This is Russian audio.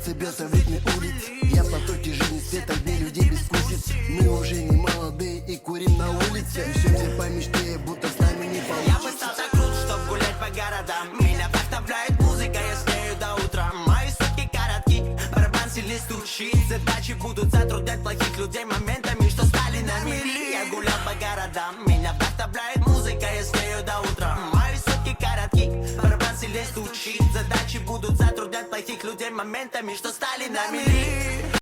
сердце бьется в ритме улиц. Я в потоке жизни света, где людей бескусиц. Мы уже не молодые и курим на улице. Несемся по мечте, будто с нами не получится. Я бы стал так крут, чтоб гулять по городам. Меня вдохновляет музыка, я смею до утра. Мои сутки коротки, барабан сильнее стучит. Задачи будут затруднять плохих людей моментами, что стали на мели. Я гулял по городам, меня вдохновляет музыка, я смею до утра. Мои сутки коротки, барабан сильнее стучит. Задачи будут затруднять плохих людей моментами, что стали на мели.